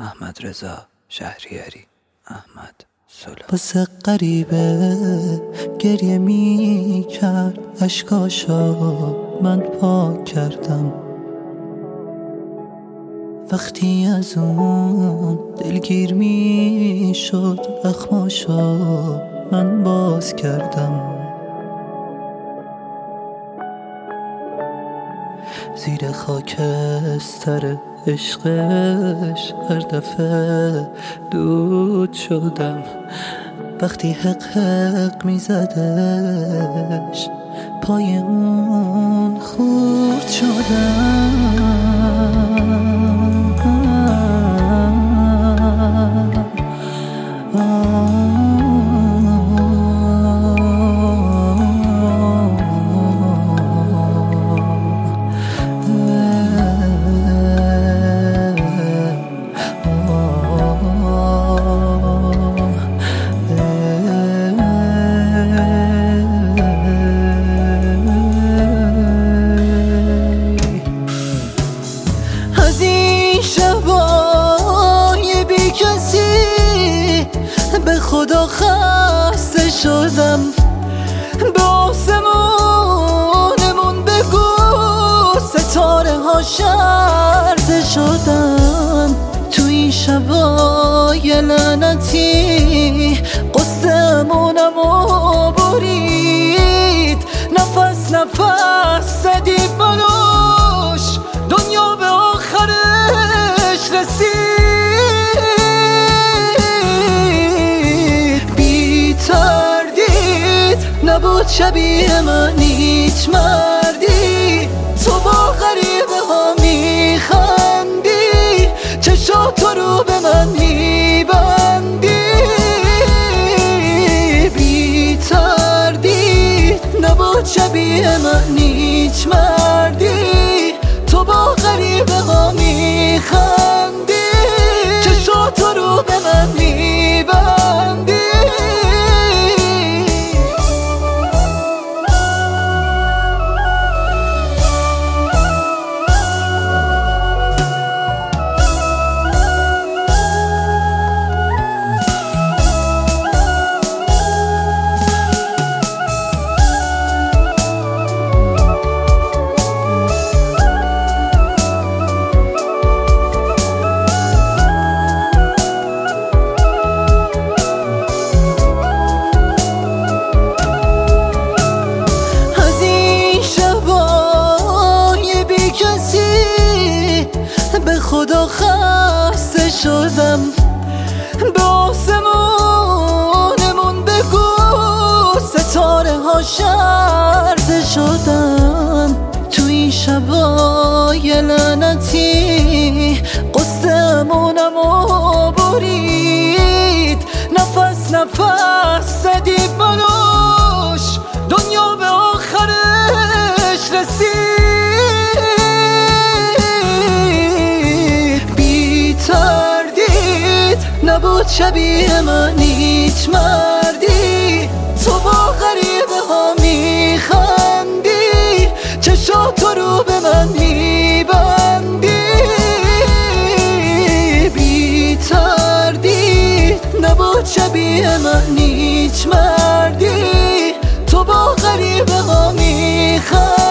احمد رضا شهریاری. احمد سولا. واسه غریبه گریه می کرد، اشکاشا من پاک کردم. وقتی از اون دلگیر می شد، اخماشا من باز کردم. زیر خاکستر عشقش هر دفعه دود شدم. وقتی حق حق می زدش، پای اون خورد شدم. به خدا خسته شدم، به آسمونمون بگو ستاره ها شرط شدن. تو این شبای لعنتی قصه‌مونمو برید، نفس نفس زدی بلوش، دنیا به آخرش رسید. نبود شبیه من هیچ مردی، تو با غریبه ها میخندی، چشاتو رو به من میبندی. بی تردید نبود شبیه من هیچ مردی، تو با غریبه ها میخندی، چشاتو رو به من میبندی. به خدا خسته شدم، به آسمونمون بگو ستاره ها شرط شدن. تو این شبای لعنتی قصه‌مونمو برید، نفس نفس زدی بلوش، دنیا به آخرش رسید. نبود شبیه من هیچ مردی، تو با غریبه ها میخندی، چشاتو رو به من میبندی. بی تردید نبود شبیه من هیچ مردی، تو با غریبه ها میخندی.